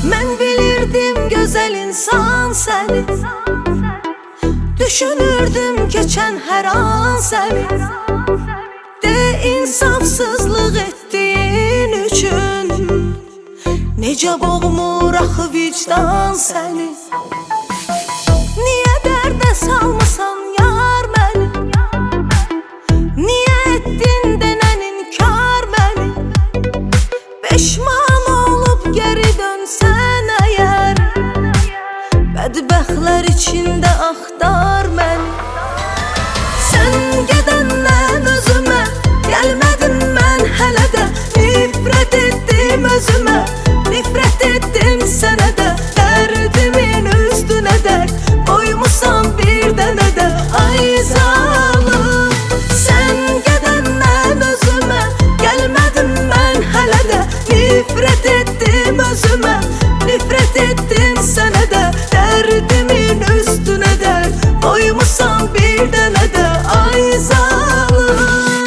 Mən bilirdim gözəl insan səni, düşünürdüm keçən hər an səni. De insafsızlıq etdiyin üçün necə boğmur axı vicdan səni. Niyə dərdə salmısan yar məni, niyə etdin denən inkar məni. Peşman olub geri dönsən əgər, bədbəxtlər içində axtar məni. Sən gedəndən özümə gəlmədim mən hələ də, nifrət etdim özümə, nifrət etdim sənə də. Dərdimin üstünə dərd qoymusan bir dənə də, ay zalım. Sən gedəndən özümə gəlmədim mən hələ də, nifrət etdim özümə, nifrət etdim sənə də. Dərdimin üstünə dərd qoymusan bir dənə də, ay zalım.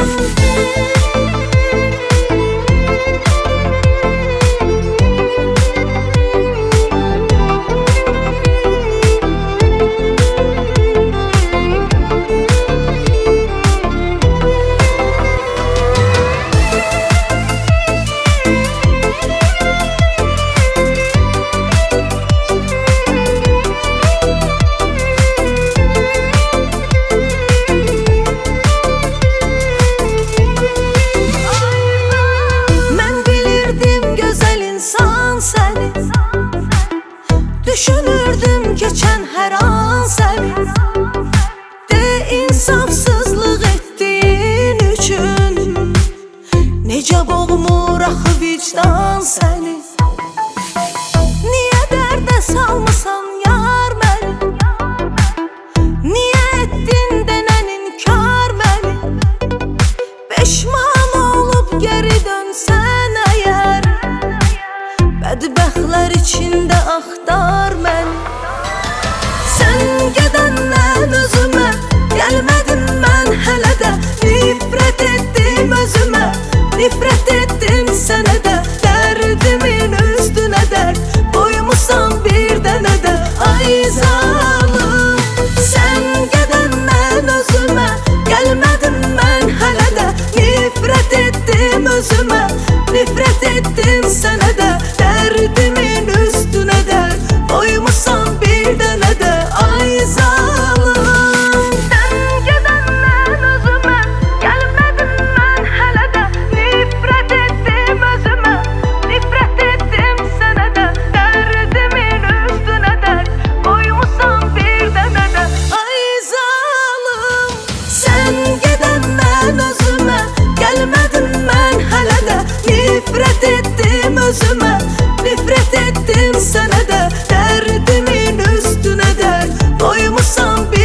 Düşünürdüm keçən hər an səni. De insafsızlıq etdiyin üçün necə boğmur axı vicdan səni. Niyə dərdə salmısan yar məni, niyə etdin denən inkar məni. Peşman olub geri dönsən əgər, bədbəxtlər içində axtar məni. Sən gedəndən özümə gəlmədim mən hələ də, nifrət etdim özümə, nifrət etdim sənə də. Dərdimin üstünə dərd qoymusan bir dənə də, ay zalım. Sən gedəndən özümə gəlmədim mən hələ də, nifrət etdim özümə, nifrət etdim sənə də. Dərdimin üstünə dərd qoymusan bir dənə də, ay zalım. Sən gedəndən özümə gəlmədim mən hələ də, nifrət etdim özümə, nifrət etdim sənə də. Dərdimin üstünə dərd qoymusan bir dənə də, ay zalım. Sən gedəndən özümə gəlmədim mən hələ də, nifrət etdim özümə, nifrət etdim sənə də. Dərdimin üstünə dərd qoymusan bir